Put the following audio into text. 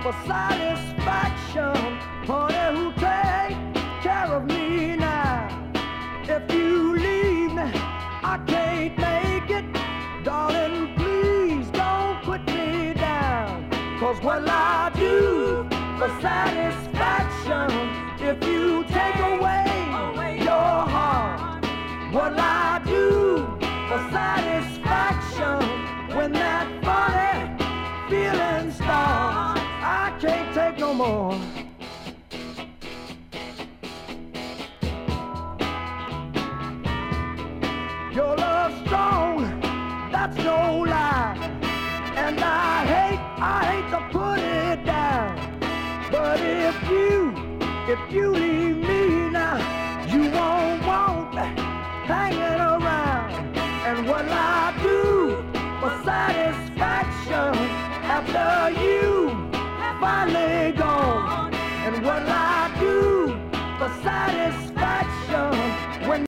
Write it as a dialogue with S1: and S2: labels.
S1: for satisfaction. Honey, who take care of me now? If you leave me, I can't make it. Darling, please don't put me down. 'Cause what'll I do for satisfaction if you take away your heart? What'll I do for satisfaction when that funny feeling starts? I can't take no more. Your love's strong, that's no lie. And I hate to put it down. But if you leave me now,